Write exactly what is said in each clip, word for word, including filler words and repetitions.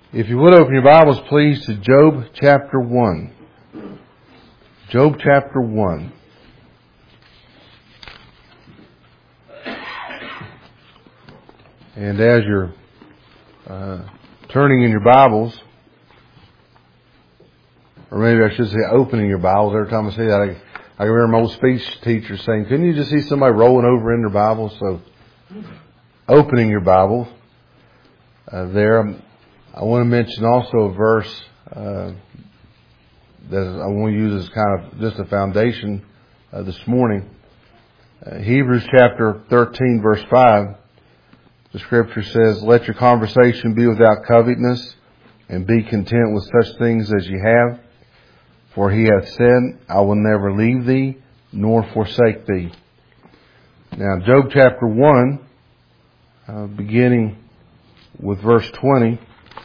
If you would open your Bibles, please, to Job chapter one. Job chapter one. And as you're uh, turning in your Bibles, or maybe I should say opening your Bibles, every time I say that, I, I remember my old speech teacher saying, couldn't you just see somebody rolling over in their Bible? So, opening your Bible uh, there. I want to mention also a verse uh, that I want to use as kind of just a foundation uh, this morning. Uh, Hebrews chapter thirteen, verse five. The scripture says, "Let your conversation be without covetousness, and be content with such things as ye have. For he hath said, I will never leave thee, nor forsake thee." Now, Job chapter one, uh, beginning with verse twenty.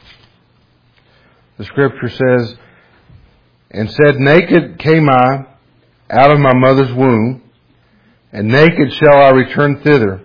The scripture says, "And said, Naked came I out of my mother's womb, and naked shall I return thither."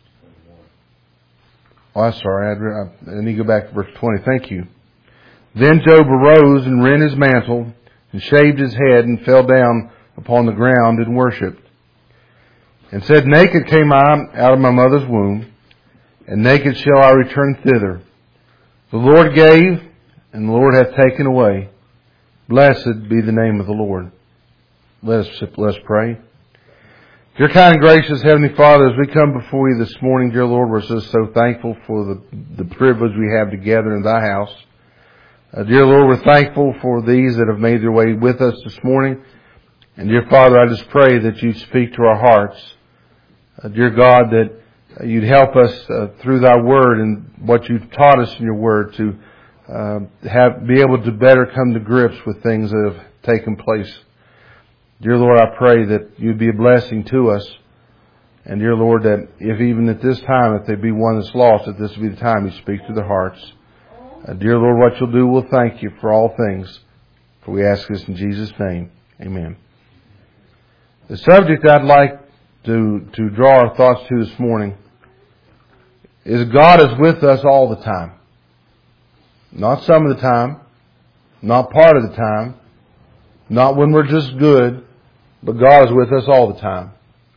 Oh, I'm sorry. I need to go back to verse twenty. Thank you. "Then Job arose and rent his mantle, and shaved his head, and fell down upon the ground and worshipped. And said, Naked came I out of my mother's womb, and naked shall I return thither. The Lord gave, and the Lord hath taken away. Blessed be the name of the Lord." Let us, let us pray. Dear kind and gracious Heavenly Father, as we come before you this morning, dear Lord, we're just so thankful for the, the privilege we have together in thy house. Uh, dear Lord, we're thankful for these that have made their way with us this morning. And dear Father, I just pray that you'd speak to our hearts. Uh, dear God, that uh, you'd help us uh, through thy word and what you've taught us in your word to Uh, have be able to better come to grips with things that have taken place. Dear Lord, I pray that you'd be a blessing to us. And dear Lord, that if even at this time, if there be one that's lost, that this will be the time you speak to their hearts. Uh, dear Lord, what you'll do, we'll thank you for all things. For we ask this in Jesus' name. Amen. The subject I'd like to, to draw our thoughts to this morning is God is with us all the time. Not some of the time, not part of the time, not when we're just good, but God is with us all the time.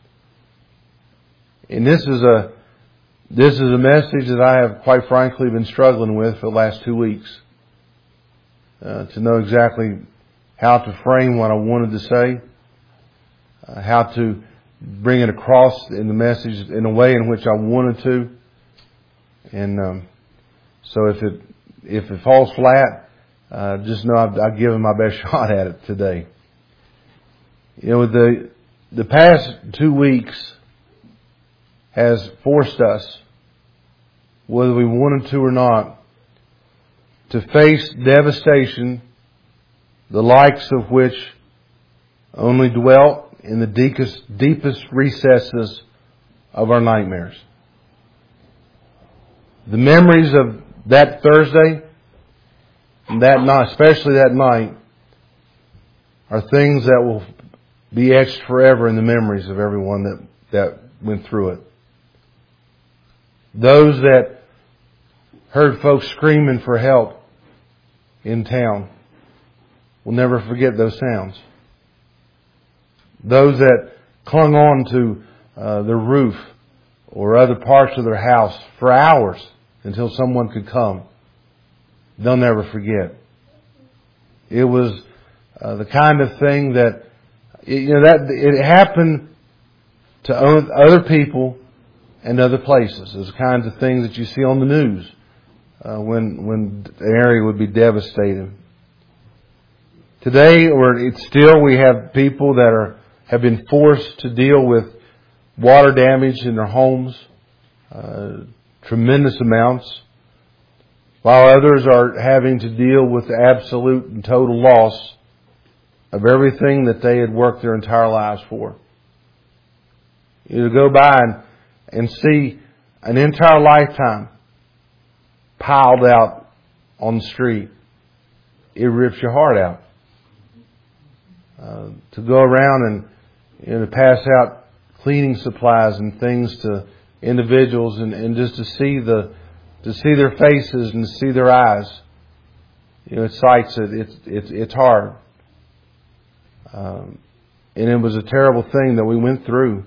And this is a this is a message that I have, quite frankly, been struggling with for the last two weeks. Uh, to know exactly how to frame what I wanted to say, uh, how to bring it across in the message in a way in which I wanted to. And um, so if it If it falls flat, uh, just know I've, I've given my best shot at it today. You know, the the past two weeks has forced us, whether we wanted to or not, to face devastation, the likes of which only dwelt in the deepest, deepest recesses of our nightmares. The memories of that Thursday, and that night, especially that night, are things that will be etched forever in the memories of everyone that, that went through it. Those that heard folks screaming for help in town will never forget those sounds. Those that clung on to uh, their roof or other parts of their house for hours until someone could come, they'll never forget. It was uh, the kind of thing that, you know, that it happened to other people and other places. It's the kinds of things that you see on the news uh, when when the area would be devastated. Today, or it's still, we have people that are have been forced to deal with water damage in their homes. Uh, Tremendous amounts, while others are having to deal with the absolute and total loss of everything that they had worked their entire lives for. You go by and, and see an entire lifetime piled out on the street. It rips your heart out. Uh, to go around and, you know, to pass out cleaning supplies and things to individuals and, and just to see the to see their faces and to see their eyes You know, it cites it. It's it's it's hard, um, and it was a terrible thing that we went through.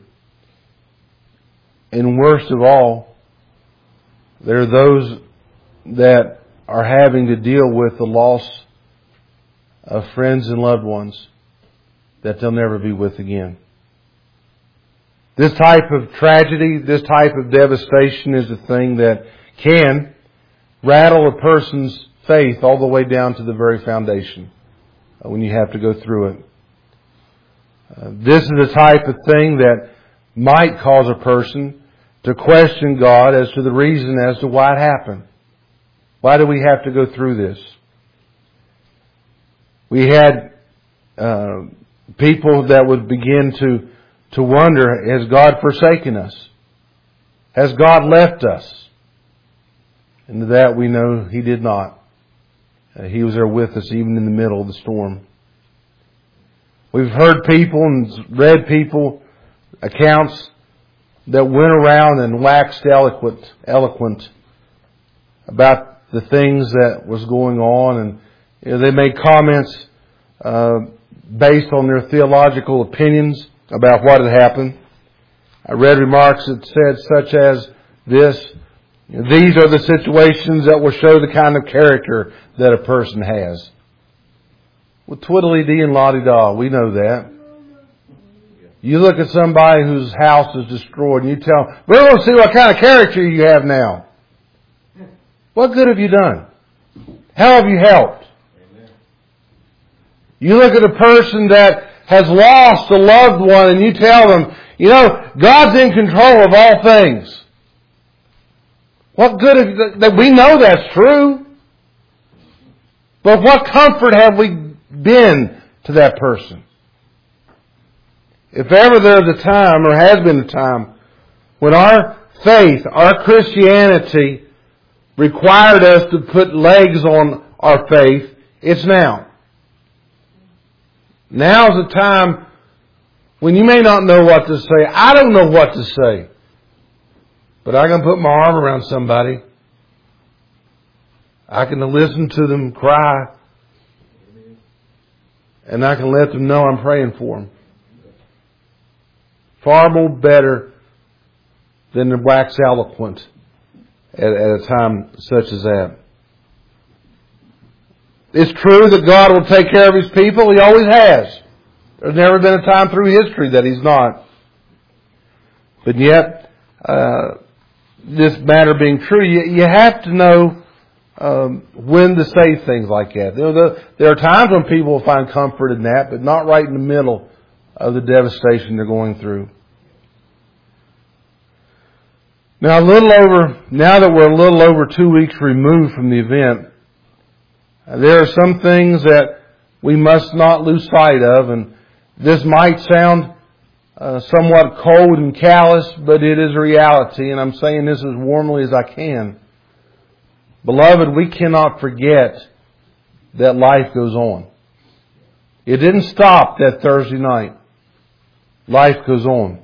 And worst of all, there are those that are having to deal with the loss of friends and loved ones that they'll never be with again. This type of tragedy, this type of devastation is a thing that can rattle a person's faith all the way down to the very foundation when you have to go through it. Uh, this is the type of thing that might cause a person to question God as to the reason as to why it happened. Why do we have to go through this? We had uh, people that would begin to to wonder, has God forsaken us? Has God left us? And to that we know He did not. Uh, he was there with us even in the middle of the storm. We've heard people and read people accounts that went around and waxed eloquent, eloquent about the things that was going on, and you know, they made comments uh, based on their theological opinions about what had happened. I read remarks that said such as this: these are the situations that will show the kind of character that a person has. Well, twiddly-dee and la-di-da, we know that. You look at somebody whose house is destroyed and you tell them, we're going to see what kind of character you have now. What good have you done? How have you helped? Amen. You look at a person that has lost a loved one and you tell them, you know, God's in control of all things. What good have that we know that's true. But what comfort have we been to that person? If ever there's a time, or has been a time, when our faith, our Christianity required us to put legs on our faith, it's now. Now's the time when you may not know what to say. I don't know what to say. But I can put my arm around somebody. I can listen to them cry. And I can let them know I'm praying for them. Far more better than to wax eloquent at, at a time such as that. It's true that God will take care of His people. He always has. There's never been a time through history that He's not. But yet, uh, this matter being true, you, you have to know um, when to say things like that. You know, the, there are times when people will find comfort in that, but not right in the middle of the devastation they're going through. Now, a little over, now that we're a little over two weeks removed from the event, there are some things that we must not lose sight of, and this might sound uh, somewhat cold and callous, but it is a reality, and I'm saying this as warmly as I can. Beloved, we cannot forget that life goes on. It didn't stop that Thursday night. Life goes on.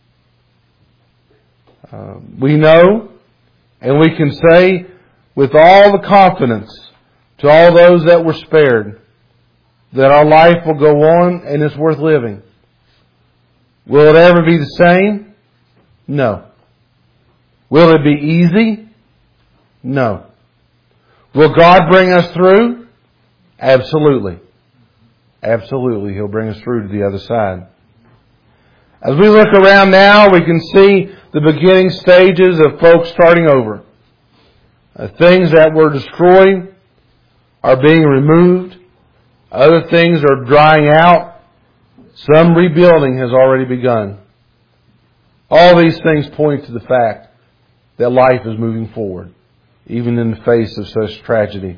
Uh, we know, and we can say with all the confidence to all those that were spared, that our life will go on and it's worth living. Will it ever be the same? No. Will it be easy? No. Will God bring us through? Absolutely. Absolutely. He'll bring us through to the other side. As we look around now, we can see the beginning stages of folks starting over. Uh, things that were destroyed are being removed. Other things are drying out. Some rebuilding has already begun. All these things point to the fact that life is moving forward, even in the face of such tragedy.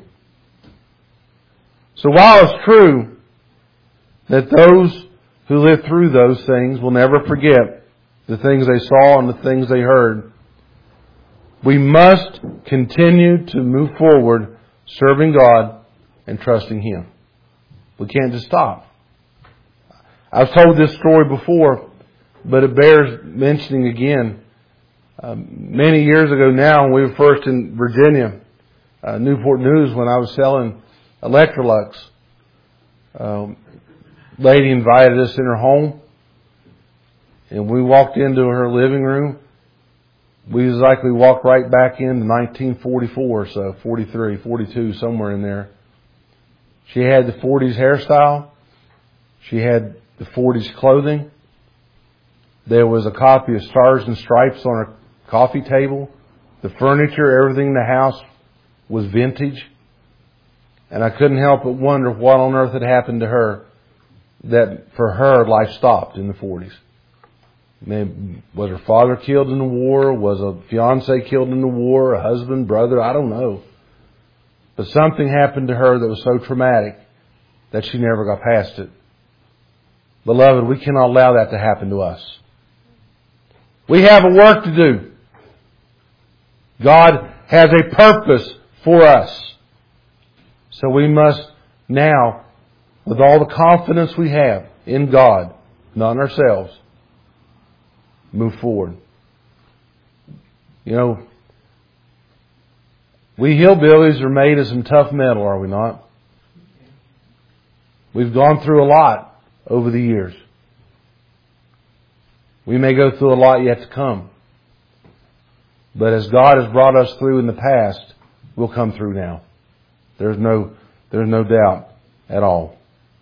So while it's true that those who live through those things will never forget the things they saw and the things they heard, we must continue to move forward serving God and trusting Him. We can't just stop. I've told this story before, but it bears mentioning again. Um, many years ago now, when we were first in Virginia, uh, Newport News, when I was selling Electrolux. Um, lady invited us in her home, and we walked into her living room. We was like we walked right back into nineteen forty-four, so forty-three, forty-two, somewhere in there. She had the forties hairstyle. She had the forties clothing. There was a copy of Stars and Stripes on her coffee table. The furniture, everything in the house was vintage. And I couldn't help but wonder what on earth had happened to her that for her life stopped in the forties. Maybe, was her father killed in the war? Was a fiance killed in the war? A husband, brother? I don't know. But something happened to her that was so traumatic that she never got past it. Beloved, we cannot allow that to happen to us. We have a work to do. God has a purpose for us. So we must now, with all the confidence we have in God, not in ourselves, move forward. You know, we hillbillies are made of some tough metal, are we not? We've gone through a lot over the years. We may go through a lot yet to come. But as God has brought us through in the past, we'll come through now. There's no, there's no doubt at all.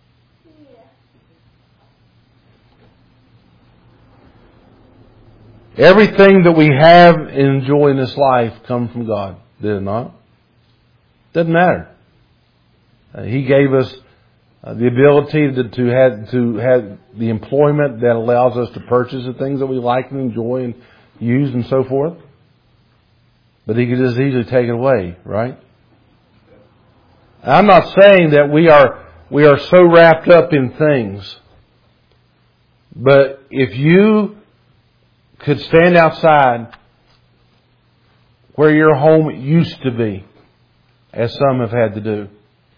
Everything that we have and enjoy in this life comes from God. Did it not? Doesn't matter. Uh, he gave us uh, the ability to, to have to have the employment that allows us to purchase the things that we like and enjoy and use and so forth. But He could just easily take it away, right? I'm not saying that we are we are so wrapped up in things. But if you could stand outside where your home used to be, as some have had to do,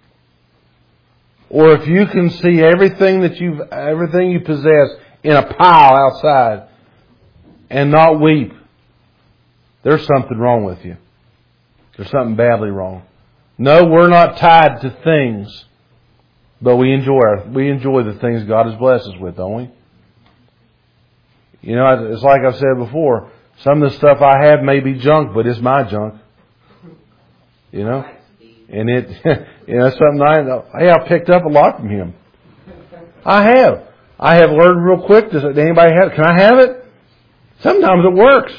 or if you can see everything that you've, everything you possess in a pile outside and not weep, there's something wrong with you. There's something badly wrong. No, we're not tied to things, but we enjoy our, we enjoy the things God has blessed us with, don't we? You know, it's like I've said before, some of the stuff I have may be junk, but it's my junk. You know? And it, you know, something I, hey, I picked up a lot from him. I have. I have learned real quick. Does anybody have, can I have it? Sometimes it works.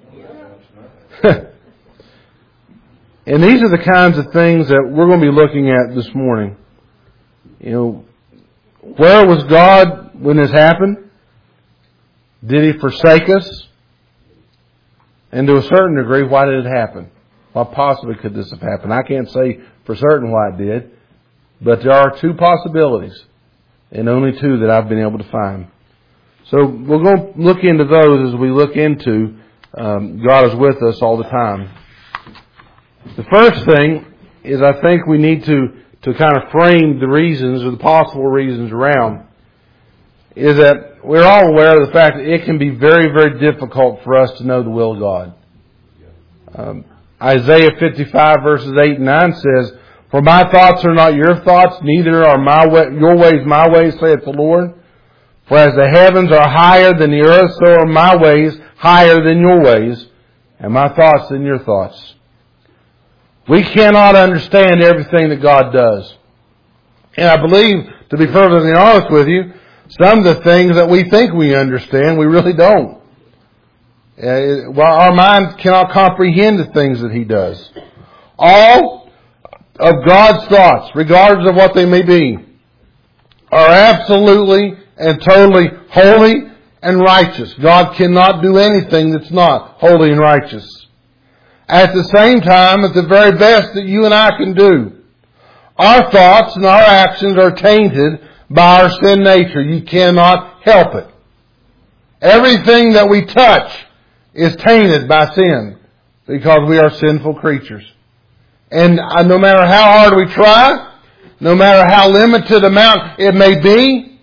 And these are the kinds of things that we're going to be looking at this morning. You know, where was God when this happened? Did He forsake us? And to a certain degree, why did it happen? Why possibly could this have happened? I can't say for certain why it did, but there are two possibilities, and only two that I've been able to find. So we're going to look into those as we look into um, God is with us all the time. The first thing is I think we need to, to kind of frame the reasons or the possible reasons around is that we're all aware of the fact that it can be very, very difficult for us to know the will of God. Um, Isaiah fifty-five verses eight and nine says, "For my thoughts are not your thoughts, neither are my way, your ways my ways, saith the Lord. For as the heavens are higher than the earth, so are my ways higher than your ways, and my thoughts than your thoughts." We cannot understand everything that God does. And I believe, to be perfectly honest with you, some of the things that we think we understand, we really don't. Uh, well, our mind cannot comprehend the things that He does. All of God's thoughts, regardless of what they may be, are absolutely and totally holy and righteous. God cannot do anything that's not holy and righteous. At the same time, at the very best that you and I can do, our thoughts and our actions are tainted by our sin nature. You cannot help it. Everything that we touch is tainted by sin because we are sinful creatures. And no matter how hard we try, no matter how limited amount it may be,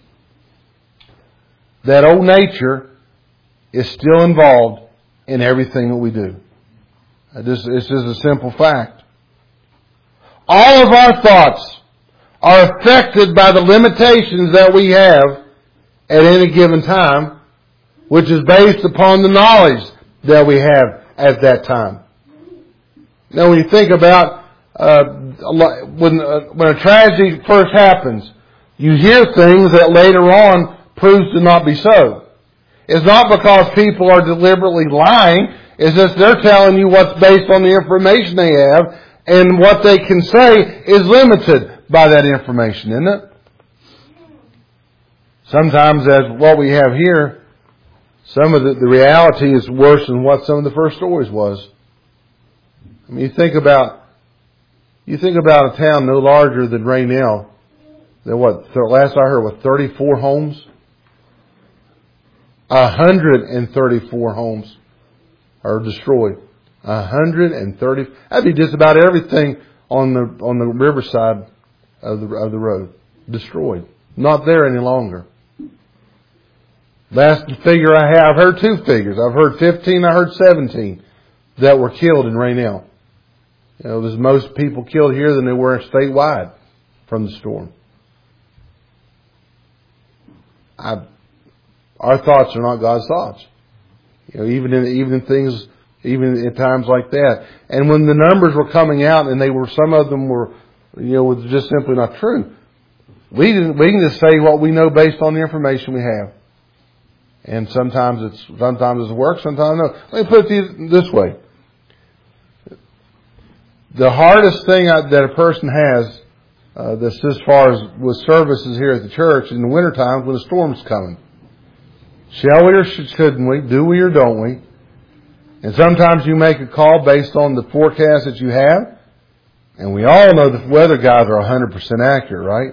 that old nature is still involved in everything that we do. This is a simple fact. All of our thoughts are affected by the limitations that we have at any given time, which is based upon the knowledge that we have at that time. Now, when you think about uh, when uh, when a tragedy first happens, you hear things that later on proves to not be so. It's not because people are deliberately lying. It's just they're telling you what's based on the information they have, and what they can say is limited by that information, isn't it? Sometimes, as what we have here, some of the, the reality is worse than what some of the first stories was. I mean, you think about, you think about a town no larger than Raynell. That what, last I heard, what, thirty-four homes? one hundred thirty-four homes are destroyed. one hundred thirty. That'd be just about everything on the on the riverside of the of the road destroyed. Not there any longer. Last figure I have, I've heard two figures. I've heard fifteen. I heard seventeen that were killed in Raynell. You know, there's most people killed here than there were statewide from the storm. I, our thoughts are not God's thoughts. You know, even in even in things, even in times like that. And when the numbers were coming out, and they were, some of them were, you know, was just simply not true. We didn't, we can just say what we know based on the information we have. And sometimes it's sometimes it works, sometimes no. Let me put it this way: the hardest thing that a person has, uh, that's as far as with services here at the church in the wintertime when the storm's coming. Shall we or shouldn't we? Do we or don't we? And sometimes you make a call based on the forecast that you have. And we all know the weather guys are one hundred percent accurate, right?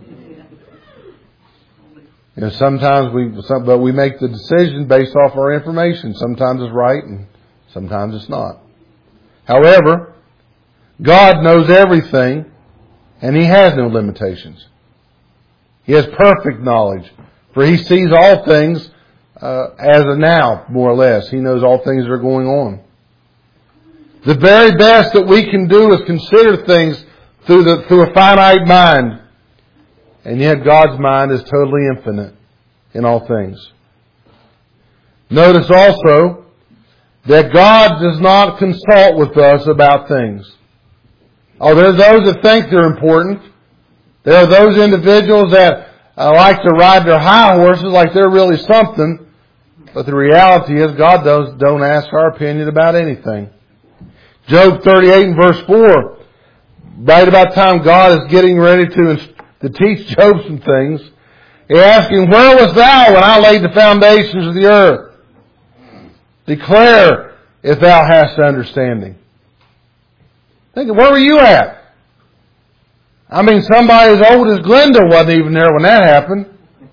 You know, sometimes we, some, but we make the decision based off our information. Sometimes it's right and sometimes it's not. However, God knows everything and He has no limitations. He has perfect knowledge, for He sees all things uh, as a now, more or less. He knows all things that are going on. The very best that we can do is consider things through the through a finite mind. And yet God's mind is totally infinite in all things. Notice also that God does not consult with us about things. Oh, there are those that think they're important. There are those individuals that uh, like to ride their high horses like they're really something. But the reality is God does, don't ask our opinion about anything. Job thirty-eight and verse four, right about the time God is getting ready to, to teach Job some things, He asked him, "Where was thou when I laid the foundations of the earth? Declare if thou hast understanding." Think, where were you at? I mean, somebody as old as Glenda wasn't even there when that happened.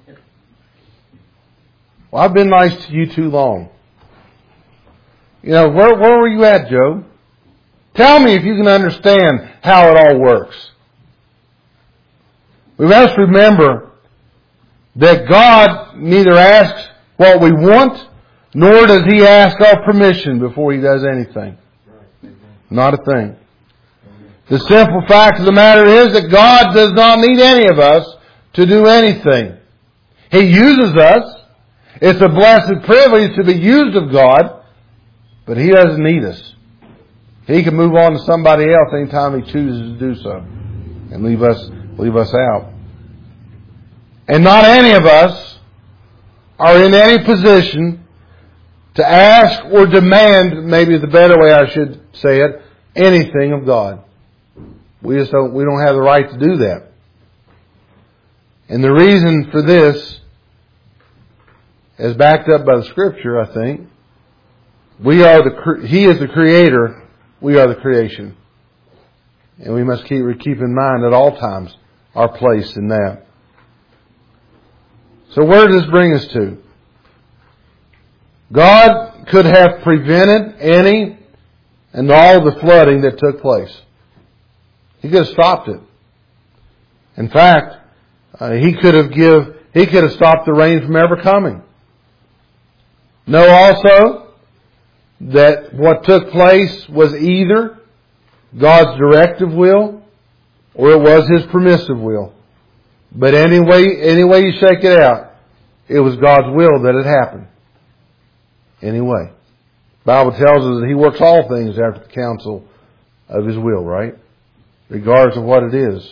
Well, I've been nice to you too long. You know, where, where were you at, Job? Tell me if you can understand how it all works. We must remember that God neither asks what we want, nor does He ask our permission before He does anything. Not a thing. The simple fact of the matter is that God does not need any of us to do anything. He uses us. It's a blessed privilege to be used of God, but He doesn't need us. He can move on to somebody else anytime He chooses to do so and leave us, leave us out. And not any of us are in any position to ask or demand, maybe the better way I should say it, anything of God. We just don't, we don't have the right to do that. And the reason for this is backed up by the Scripture, I think. We are the, He is the Creator. We are the creation. And we must keep, keep in mind at all times our place in that. So where does this bring us to? God could have prevented any and all the flooding that took place. He could have stopped it. In fact, uh, He could have give, He could have stopped the rain from ever coming. Know also that what took place was either God's directive will or it was His permissive will. But anyway, any way you shake it out, it was God's will that it happened. Anyway. The Bible tells us that He works all things after the counsel of His will, right? Regardless of what it is.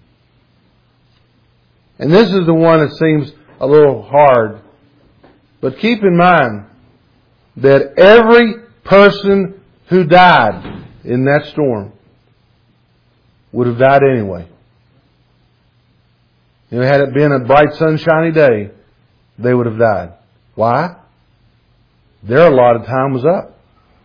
And this is the one that seems a little hard. But keep in mind that every person who died in that storm would have died anyway. You know, had it been a bright sunshiny day, they would have died. Why? Their allotted time was up.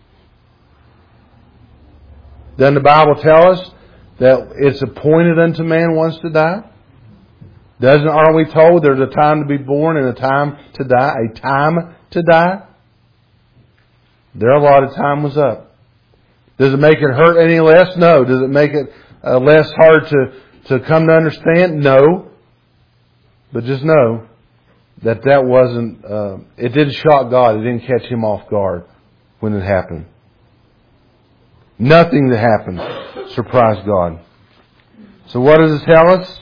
Doesn't the Bible tell us that it's appointed unto man once to die? Doesn't, aren't we told there's a time to be born and a time to die? A time to die? Their allotted time was up. Does it make it hurt any less? No. Does it make it uh, less hard to, to come to understand? No. But just know that that wasn't, uh, it didn't shock God. It didn't catch Him off guard when it happened. Nothing that happened surprised God. So what does it tell us?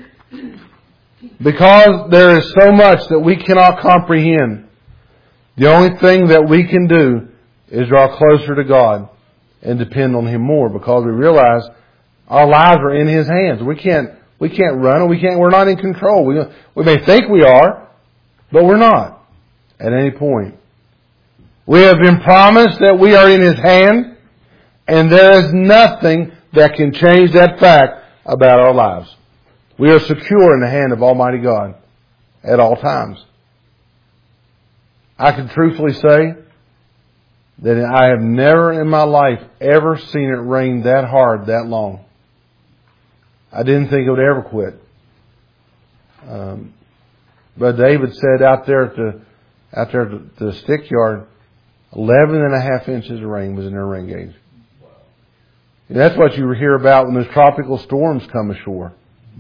Because there is so much that we cannot comprehend, the only thing that we can do is draw closer to God and depend on Him more, because we realize our lives are in His hands. We can't, we can't run, we can't, we're not in control. We, we may think we are, but we're not at any point. We have been promised that we are in His hand, and there is nothing that can change that fact about our lives. We are secure in the hand of Almighty God at all times. I can truthfully say that I have never in my life ever seen it rain that hard, that long. I didn't think it would ever quit. Um, but David said out there at the out there at the stick yard, eleven and a half inches of rain was in their rain gauge. And that's what you hear about when those tropical storms come ashore.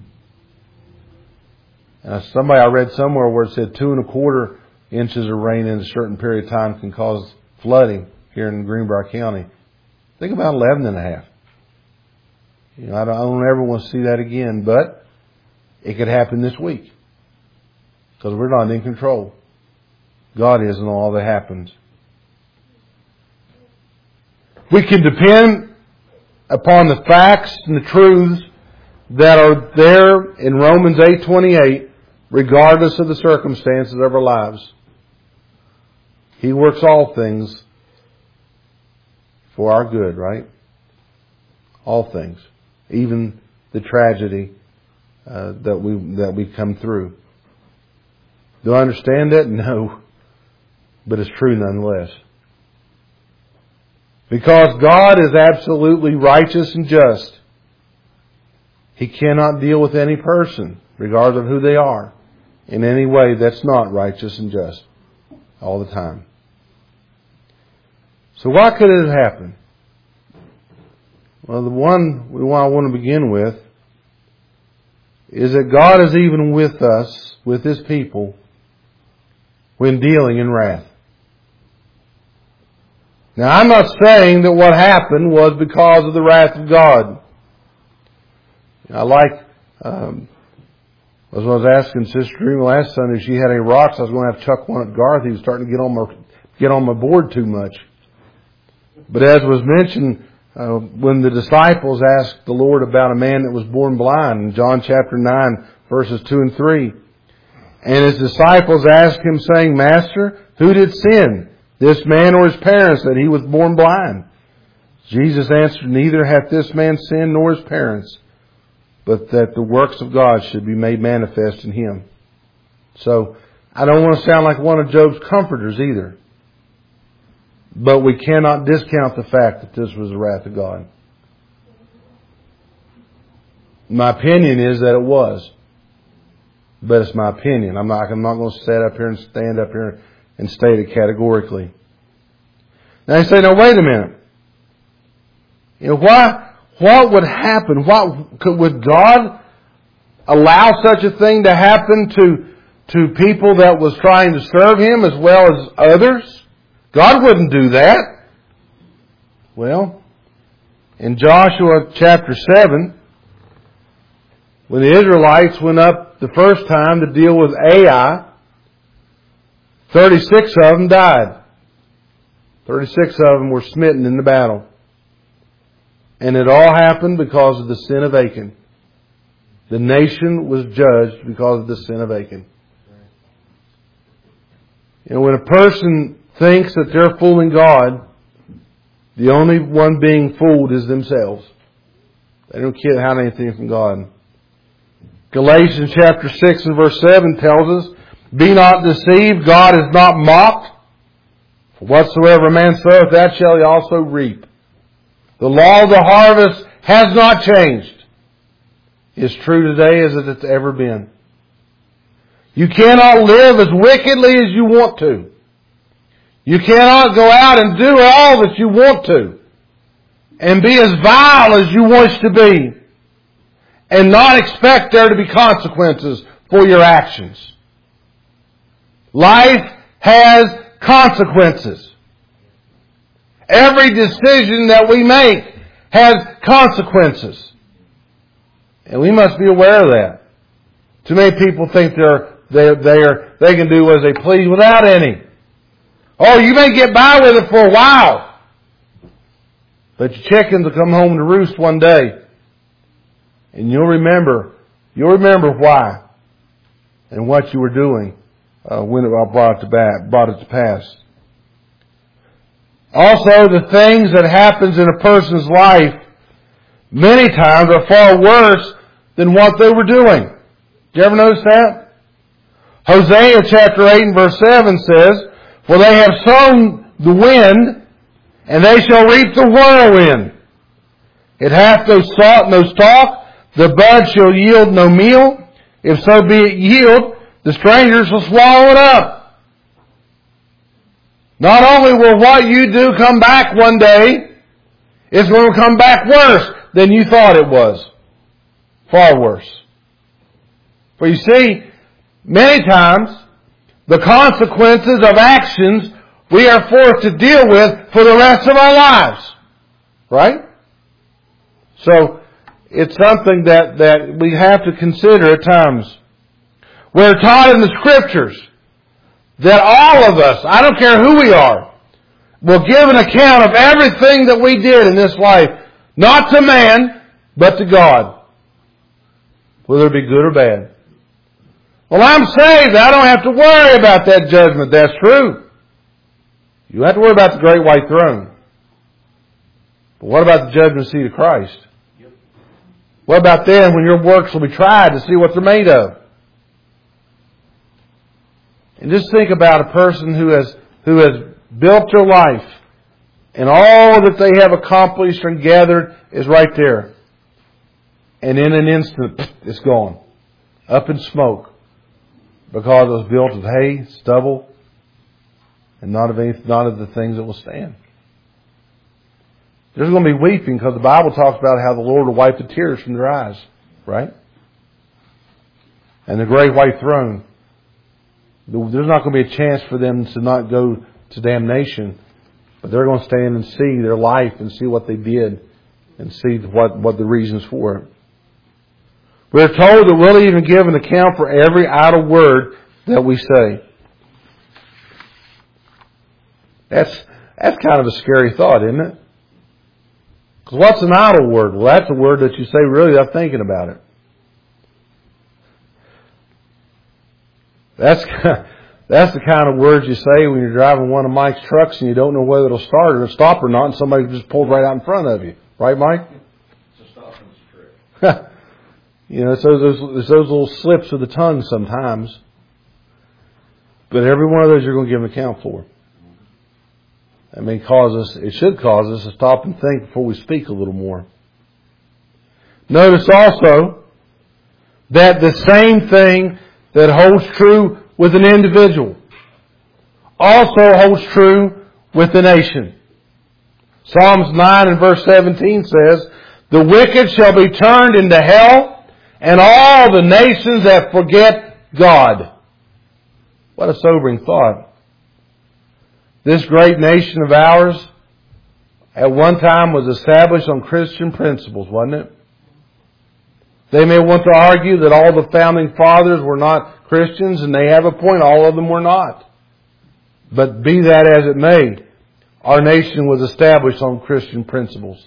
Uh, somebody I read somewhere where it said two and a quarter inches of rain in a certain period of time can cause flooding here in Greenbrier County. Think about eleven and a half. You know, I don't, I don't ever want to see that again, but it could happen this week because we're not in control. God is in all that happens. We can depend upon the facts and the truths that are there in Romans eight twenty-eight, regardless of the circumstances of our lives. He works all things for our good, right? All things. Even the tragedy uh, that we that we come through. Do I understand that? No. But it's true nonetheless. Because God is absolutely righteous and just. He cannot deal with any person, regardless of who they are, in any way that's not righteous and just all the time. So why could it have happened? Well, the one we want to begin with is that God is even with us, with His people, when dealing in wrath. Now, I'm not saying that what happened was because of the wrath of God. I like, um, as I was asking Sister Dream last Sunday, she had any rocks. I was going to have to chuck one at Garth. He was starting to get on my get on my board too much. But as was mentioned, uh, when the disciples asked the Lord about a man that was born blind in John chapter nine, verses two and three, and His disciples asked Him, saying, Master, who did sin, this man or his parents, that he was born blind? Jesus answered, Neither hath this man sinned nor his parents, but that the works of God should be made manifest in him. So, I don't want to sound like one of Job's comforters either. But we cannot discount the fact that this was the wrath of God. My opinion is that it was. But it's my opinion. I'm not, I'm not going to stand up here and stand up here and state it categorically. Now you say, no, wait a minute. You know, why, what would happen? What, could, would God allow such a thing to happen to, to people that was trying to serve Him as well as others? God wouldn't do that. Well, in Joshua chapter seven, When the Israelites went up the first time to deal with Ai, thirty-six of them died. thirty-six of them were smitten in the battle. And it all happened because of the sin of Achan. The nation was judged because of the sin of Achan. You know, when a person thinks that they're fooling God, the only one being fooled is themselves. They don't care how anything from God. Galatians chapter six and verse seven tells us, be not deceived, God is not mocked. For whatsoever a man soweth, that shall he also reap. The law of the harvest has not changed. It's true today as it has ever been. You cannot live as wickedly as you want to. You cannot go out and do all that you want to. And be as vile as you wish to be. And not expect there to be consequences for your actions. Life has consequences. Every decision that we make has consequences. And we must be aware of that. Too many people think they're, they're, they're, they can do as they please without any. Oh, you may get by with it for a while. But your chickens will come home to roost one day. And you'll remember, you'll remember why and what you were doing uh, when it brought it to bat, brought it to pass. Also, the things that happens in a person's life many times are far worse than what they were doing. Did you ever notice that? Hosea chapter eight and verse seven says, for they have sown the wind, and they shall reap the whirlwind. It hath no salt, no stalk. The bud shall yield no meal. If so be it yield, the strangers shall swallow it up. Not only will what you do come back one day, it's going to come back worse than you thought it was. Far worse. For you see, many times, the consequences of actions we are forced to deal with for the rest of our lives. Right? So, it's something that, that we have to consider at times. We're taught in the Scriptures that all of us, I don't care who we are, will give an account of everything that we did in this life. Not to man, but to God. Whether it be good or bad. Well, I'm saved. I don't have to worry about that judgment. That's true. You have to worry about the great white throne. But what about the judgment seat of Christ? What about then when your works will be tried to see what they're made of? And just think about a person who has who has built their life and all that they have accomplished and gathered is right there. And in an instant, it's gone. Up in smoke. Because it was built of hay, stubble, and not of any, not of the things that will stand. There's going to be weeping because the Bible talks about how the Lord will wipe the tears from their eyes. Right? And the great white throne. There's not going to be a chance for them to not go to damnation. But they're going to stand and see their life and see what they did. And see what, what the reasons for it. We're told that we'll even give an account for every idle word that we say. That's, that's kind of a scary thought, isn't it? Because what's an idle word? Well, that's a word that you say really without thinking about it. That's, that's the kind of words you say when you're driving one of Mike's trucks and you don't know whether it'll start or stop or not, and somebody just pulls right out in front of you. Right, Mike? It's a stop and trick. You know, it's those, those, it's those little slips of the tongue sometimes. But every one of those you're going to give an account for. That may cause us, it should cause us to stop and think before we speak a little more. Notice also that the same thing that holds true with an individual also holds true with the nation. Psalms nine and verse seventeen says, the wicked shall be turned into hell, and all the nations that forget God. What a sobering thought. This great nation of ours at one time was established on Christian principles, wasn't it? They may want to argue that all the founding fathers were not Christians, and they have a point. All of them were not. But be that as it may, our nation was established on Christian principles.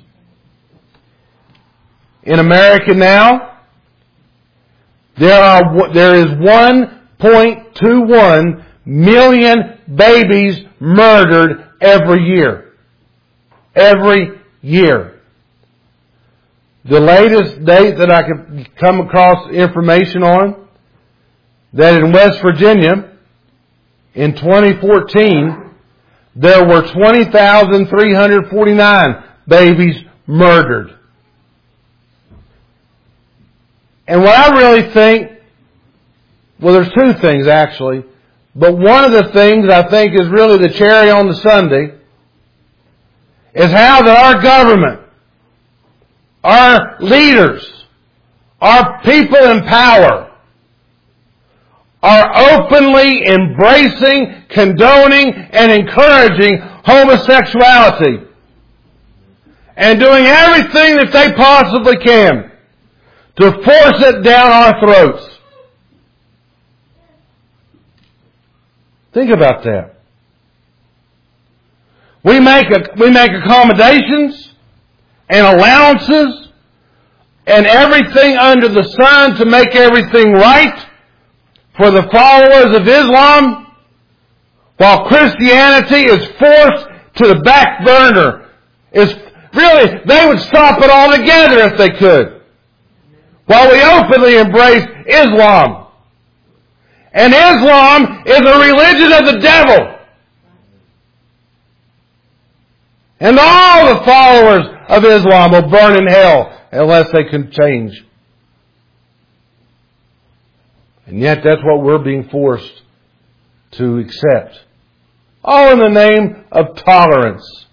In America now, there are there is one point two one million babies murdered every year. Every year. The latest date that I could come across information on, that in West Virginia, in twenty fourteen, there were twenty thousand three hundred forty-nine babies murdered. And what I really think, well, there's two things actually, but one of the things I think is really the cherry on the sundae is how that our government, our leaders, our people in power are openly embracing, condoning, and encouraging homosexuality and doing everything that they possibly can to force it down our throats. Think about that. We make a, we make accommodations and allowances and everything under the sun to make everything right for the followers of Islam, while Christianity is forced to the back burner. Is really, they would stop it altogether if they could. While we openly embrace Islam. And Islam is a religion of the devil. And all the followers of Islam will burn in hell unless they can change. And yet that's what we're being forced to accept. All in the name of tolerance.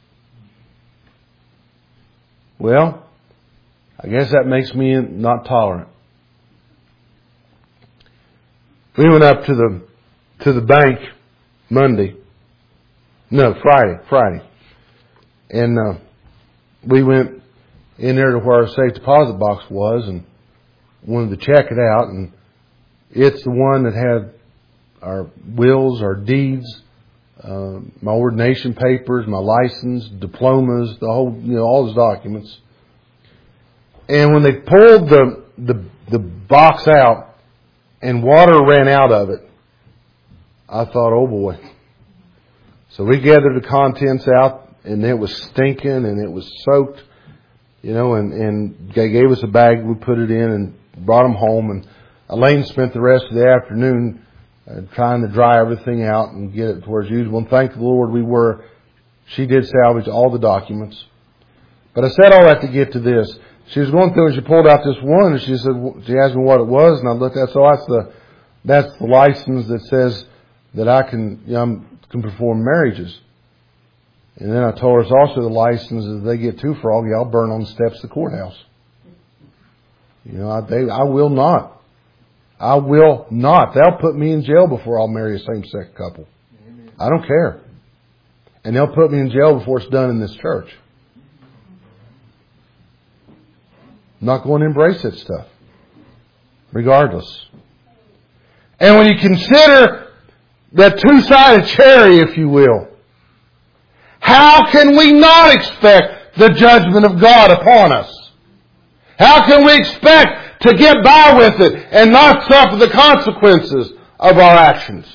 Well, I guess that makes me not tolerant. We went up to the to the bank Monday. No, Friday. Friday. And uh, we went in there to where our safe deposit box was and wanted to check it out. And it's the one that had our wills, our deeds, uh, my ordination papers, my license, diplomas, the whole, you know, all those documents. And when they pulled the, the the box out and water ran out of it, I thought, oh boy. So we gathered the contents out, and it was stinking and it was soaked, you know, and, and they gave us a bag, we put it in and brought them home. And Elaine spent the rest of the afternoon uh, trying to dry everything out and get it towards usual. And thank the Lord we were, she did salvage all the documents. But I said all that to get to this. She was going through and she pulled out this one and she said, she asked me what it was, and I looked at it. So that's the, that's the license that says that I can, you know, can perform marriages. And then I told her it's also the license that if they get too froggy, I'll burn on the steps of the courthouse. You know, I, they, I will not. I will not. They'll put me in jail before I'll marry a same-sex couple. I don't care. And they'll put me in jail before it's done in this church. I'm not going to embrace that stuff. Regardless. And when you consider that two-sided cherry, if you will, how can we not expect the judgment of God upon us? How can we expect to get by with it and not suffer the consequences of our actions?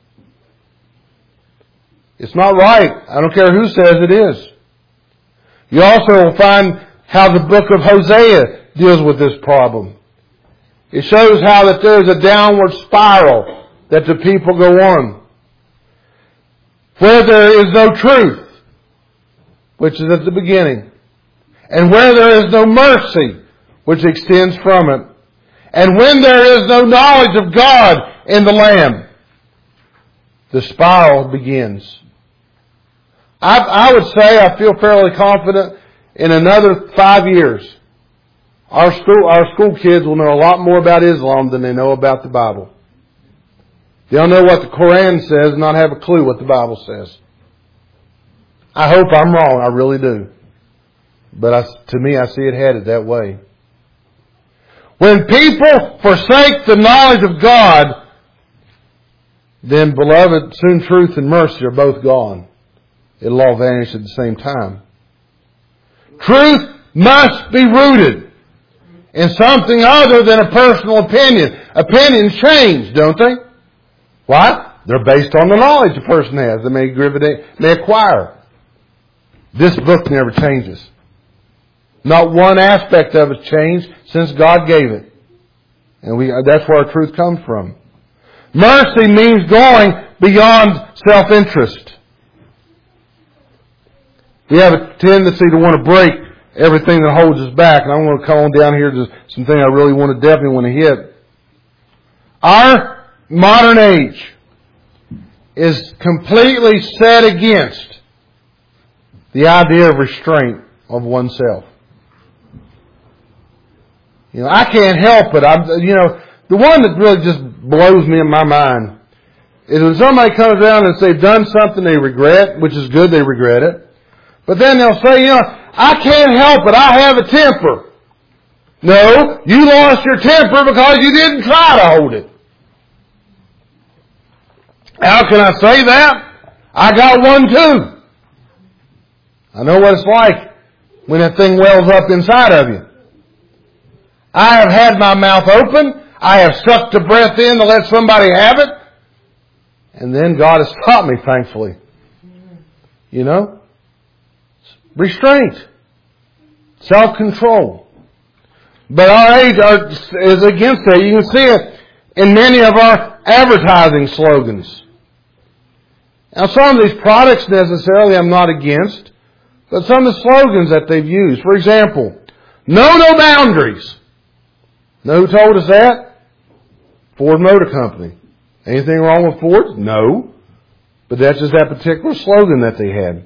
It's not right. I don't care who says it is. You also will find how the book of Hosea deals with this problem. It shows how that there is a downward spiral that the people go on. Where there is no truth, which is at the beginning. And where there is no mercy, which extends from it. And when there is no knowledge of God in the land, the spiral begins. I, I would say, I feel fairly confident, in another five years, our school, our school kids will know a lot more about Islam than they know about the Bible. They'll know what the Quran says and not have a clue what the Bible says. I hope I'm wrong. I really do. But I, to me, I see it headed that way. When people forsake the knowledge of God, then, beloved, soon truth and mercy are both gone. It'll all vanish at the same time. Truth must be rooted in something other than a personal opinion. Opinions change, don't they? Why? They're based on the knowledge a person has. They may, may acquire. This book never changes. Not one aspect of it changed since God gave it. And we, that's where our truth comes from. Mercy means going beyond self-interest. We have a tendency to want to break everything that holds us back. And I want to come on down here to something I really want to definitely want to hit. Our modern age is completely set against the idea of restraint of oneself. You know, I can't help it. I'm, you know, the one that really just blows me in my mind is when somebody comes around and they've done something they regret, which is good, they regret it. But then they'll say, you know, I can't help it. I have a temper. No, you lost your temper because you didn't try to hold it. How can I say that? I got one too. I know what it's like when that thing wells up inside of you. I have had my mouth open. I have sucked the breath in to let somebody have it. And then God has taught me, thankfully. You know? Restraint. Self-control. But our age are, is against that. You can see it in many of our advertising slogans. Now, some of these products necessarily I'm not against, but some of the slogans that they've used. For example, know no boundaries. Know who told us that? Ford Motor Company. Anything wrong with Ford? No. But that's just that particular slogan that they had.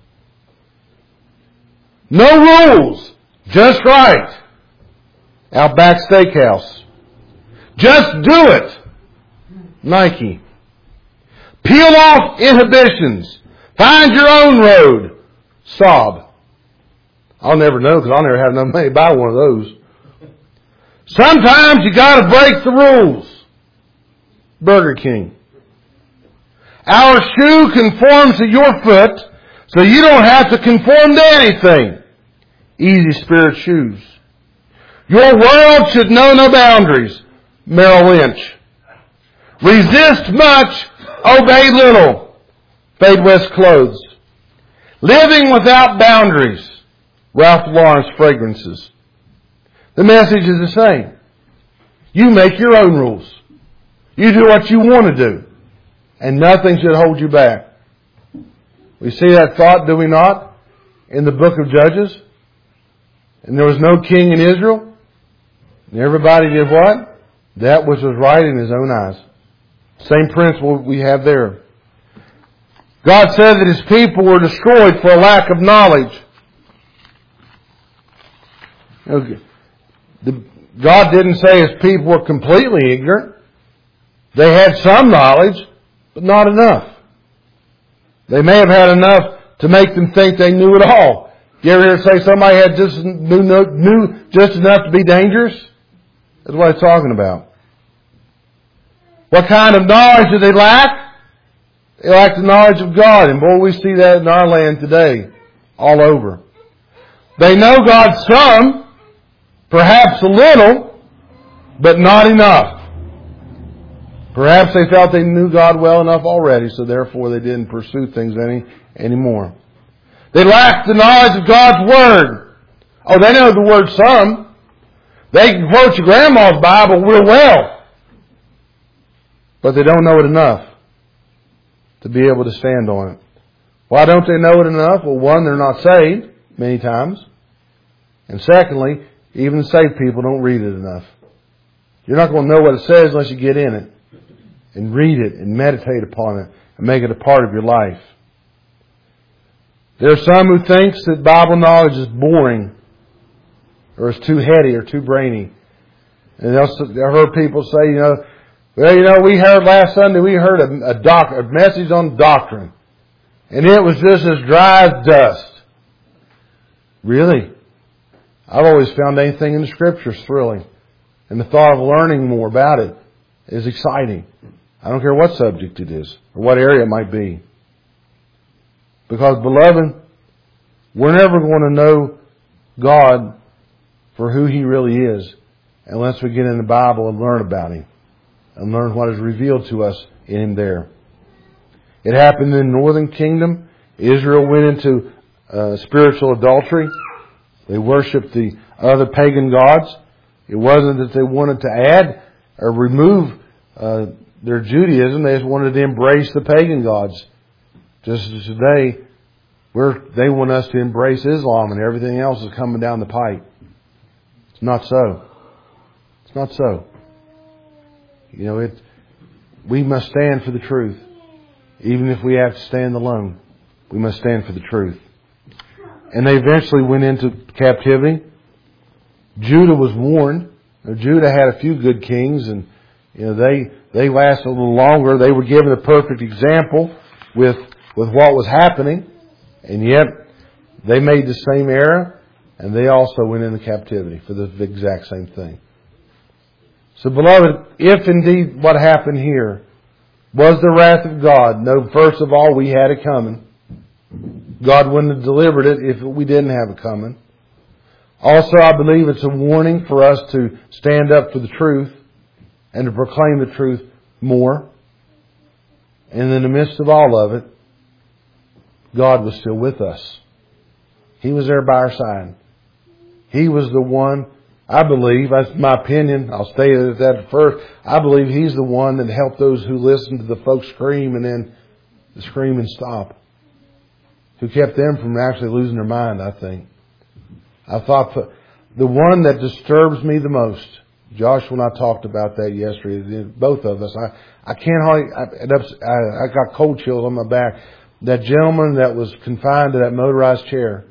No rules. Just right. Outback Steakhouse. Just do it. Nike. Peel off inhibitions. Find your own road. Saab. I'll never know because I'll never have enough money to buy one of those. Sometimes you got to break the rules. Burger King. Our shoe conforms to your foot, so you don't have to conform to anything. Easy Spirit Shoes. Your world should know no boundaries. Merrill Lynch. Resist much, obey little. Fade West Clothes. Living without boundaries. Ralph Lauren's Fragrances. The message is the same. You make your own rules. You do what you want to do. And nothing should hold you back. We see that thought, do we not? In the book of Judges. And there was no king in Israel. And everybody did what? That which was right in his own eyes. Same principle we have there. God said that his people were destroyed for a lack of knowledge. Okay. The, God didn't say his people were completely ignorant. They had some knowledge, but not enough. They may have had enough to make them think they knew it all. You ever hear say somebody had just knew, knew just enough to be dangerous? That's what it's talking about. What kind of knowledge do they lack? They lack the knowledge of God. And boy, we see that in our land today. All over. They know God some, perhaps a little, but not enough. Perhaps they felt they knew God well enough already, so therefore they didn't pursue things any anymore. They lack the knowledge of God's Word. Oh, they know the Word some. They can quote your grandma's Bible real well. But they don't know it enough to be able to stand on it. Why don't they know it enough? Well, one, they're not saved many times. And secondly, even saved people don't read it enough. You're not going to know what it says unless you get in it and read it and meditate upon it and make it a part of your life. There are some who think that Bible knowledge is boring or is too heady or too brainy. And I've heard people say, you know, well, you know, we heard last Sunday, we heard a, a, doc, a message on doctrine. And it was just as dry as dust. Really? I've always found anything in the Scriptures thrilling. And the thought of learning more about it is exciting. I don't care what subject it is or what area it might be. Because, beloved, we're never going to know God for who He really is unless we get in the Bible and learn about Him and learn what is revealed to us in Him there. It happened in the northern kingdom. Israel went into uh, spiritual adultery. They worshipped the other pagan gods. It wasn't that they wanted to add or remove uh, their Judaism. They just wanted to embrace the pagan gods. Just as today, we're, they want us to embrace Islam and everything else is coming down the pipe. It's not so. It's not so. You know, it. We must stand for the truth. Even if we have to stand alone, we must stand for the truth. And they eventually went into captivity. Judah was warned. Now, Judah had a few good kings, and you know they they lasted a little longer. They were given a perfect example with with what was happening, and yet they made the same error, and they also went into captivity for the exact same thing. So, beloved, if indeed what happened here was the wrath of God, no, first of all, we had it coming. God wouldn't have delivered it if we didn't have it coming. Also, I believe it's a warning for us to stand up for the truth and to proclaim the truth more. And in the midst of all of it, God was still with us. He was there by our side. He was the one, I believe, that's my opinion, I'll state it at that first, I believe He's the one that helped those who listened to the folks scream and then the scream and stop. Who kept them from actually losing their mind, I think. I thought the one that disturbs me the most, Joshua and I talked about that yesterday, both of us. I, I can't hardly, I, I, I got cold chills on my back. That gentleman that was confined to that motorized chair,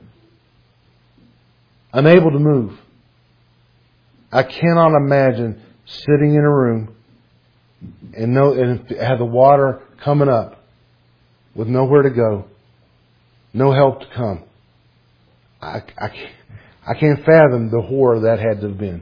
unable to move. I cannot imagine sitting in a room and no, and have the water coming up with nowhere to go, no help to come. I, I, I can't fathom the horror that had to have been.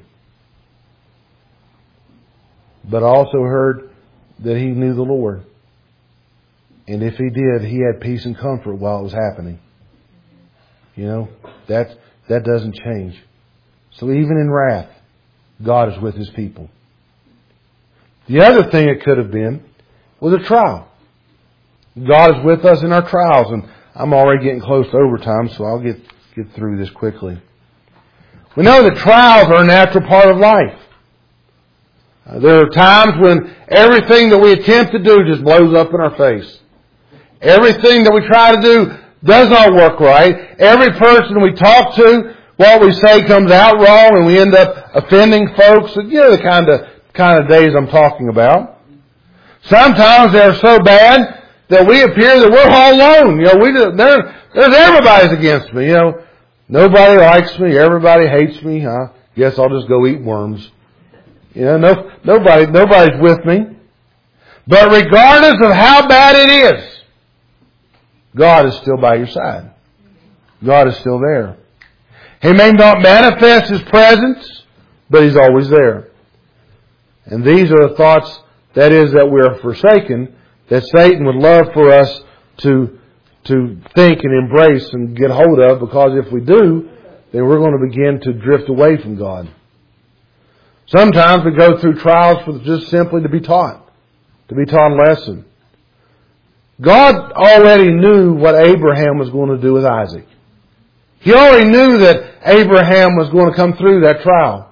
But I also heard that he knew the Lord. And if he did, he had peace and comfort while it was happening. You know, that, that doesn't change. So even in wrath, God is with His people. The other thing it could have been was a trial. God is with us in our trials. And I'm already getting close to overtime, so I'll get, get through this quickly. We know that trials are a natural part of life. Uh, there are times when everything that we attempt to do just blows up in our face. Everything that we try to do does not work right. Every person we talk to, what we say comes out wrong and we end up offending folks. You know the kind of, kind of days I'm talking about. Sometimes they're so bad that we appear that we're all alone. You know, we there, there's everybody's against me. You know, nobody likes me. Everybody hates me. I guess I'll just go eat worms. You know, no, nobody, nobody's with me. But regardless of how bad it is, God is still by your side. God is still there. He may not manifest His presence, but He's always there. And these are the thoughts, that is, that we are forsaken, that Satan would love for us to, to think and embrace and get hold of, because if we do, then we're going to begin to drift away from God. Sometimes we go through trials for just simply to be taught, to be taught a lesson. God already knew what Abraham was going to do with Isaac. He already knew that Abraham was going to come through that trial.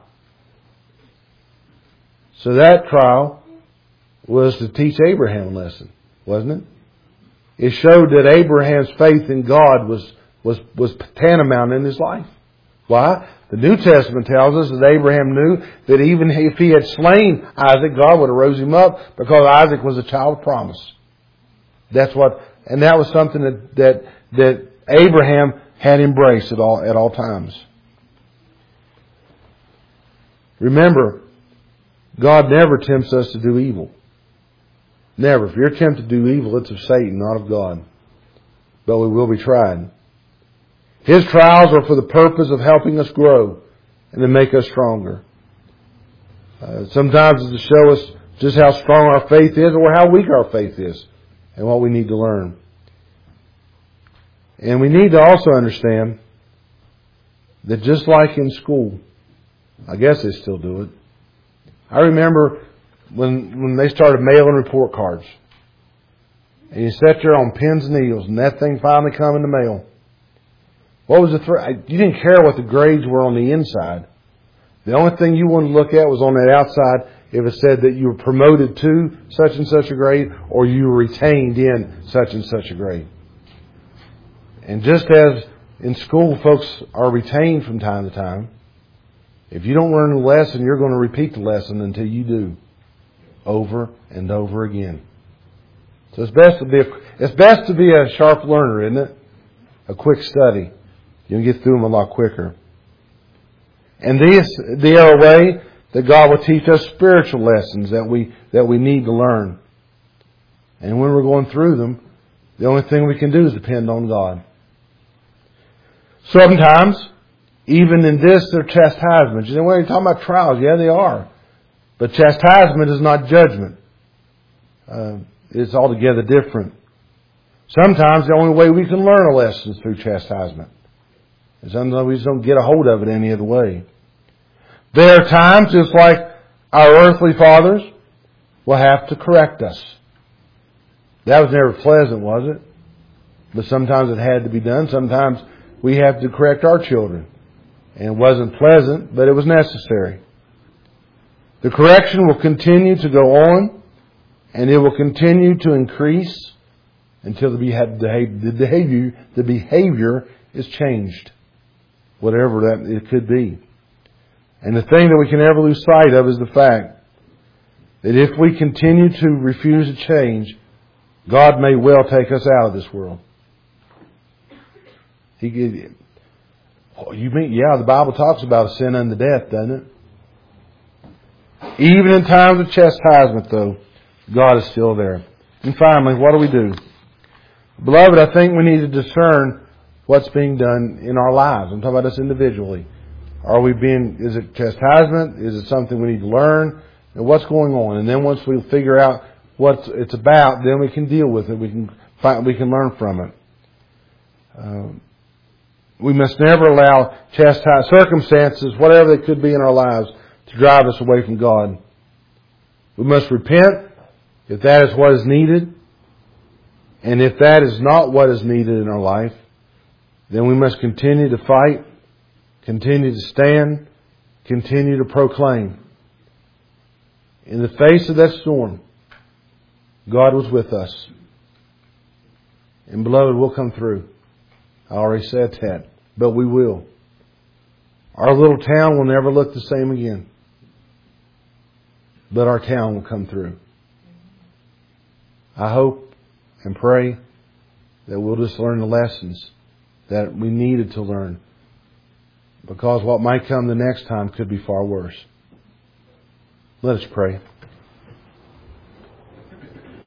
So that trial was to teach Abraham a lesson, wasn't it? It showed that Abraham's faith in God was, was, was tantamount in his life. Why? The New Testament tells us that Abraham knew that even if he had slain Isaac, God would have rose him up, because Isaac was a child of promise. That's what, and that was something that, that, that Abraham had embraced at all, at all times. Remember, God never tempts us to do evil. Never. If you're tempted to do evil, it's of Satan, not of God. But we will be tried. His trials are for the purpose of helping us grow and to make us stronger. Uh, sometimes it's to show us just how strong our faith is or how weak our faith is and what we need to learn. And we need to also understand that just like in school, I guess they still do it. I remember when when they started mailing report cards. And you sat there on pins and needles, and that thing finally come in the mail. What was the th- You didn't care what the grades were on the inside. The only thing you wanted to look at was on that outside if it said that you were promoted to such and such a grade or you were retained in such and such a grade. And just as in school folks are retained from time to time, if you don't learn the lesson, you're going to repeat the lesson until you do, over and over again. So it's best to be a, it's best to be a sharp learner, isn't it? A quick study. You can get through them a lot quicker. And these, they are a way that God will teach us spiritual lessons that we that we need to learn. And when we're going through them, the only thing we can do is depend on God. Sometimes, even in this, they're chastisements. You know, when you're talking about trials, yeah, they are. But chastisement is not judgment. Uh, it's altogether different. Sometimes the only way we can learn a lesson is through chastisement. And sometimes we just don't get a hold of it any other way. There are times, just like our earthly fathers, will have to correct us. That was never pleasant, was it? But sometimes it had to be done. Sometimes we have to correct our children. And it wasn't pleasant, but it was necessary. The correction will continue to go on, and it will continue to increase until the behavior, the behavior is changed. Whatever that it could be. And the thing that we can never lose sight of is the fact that if we continue to refuse to change, God may well take us out of this world. He, you mean, yeah, the Bible talks about sin unto death, doesn't it? Even in times of chastisement, though, God is still there. And finally, what do we do? Beloved, I think we need to discern what's being done in our lives. I'm talking about us individually. Are we being, is it chastisement? Is it something we need to learn? And what's going on? And then once we figure out what it's about, then we can deal with it. We can find, we can learn from it. Um, we must never allow chastise circumstances, whatever they could be in our lives, to drive us away from God. We must repent if that is what is needed. And if that is not what is needed in our life, then we must continue to fight, continue to stand, continue to proclaim. In the face of that storm, God was with us. And beloved, we'll come through. I already said that, but we will. Our little town will never look the same again. But our town will come through. I hope and pray that we'll just learn the lessons that we needed to learn. Because what might come the next time could be far worse. Let us pray.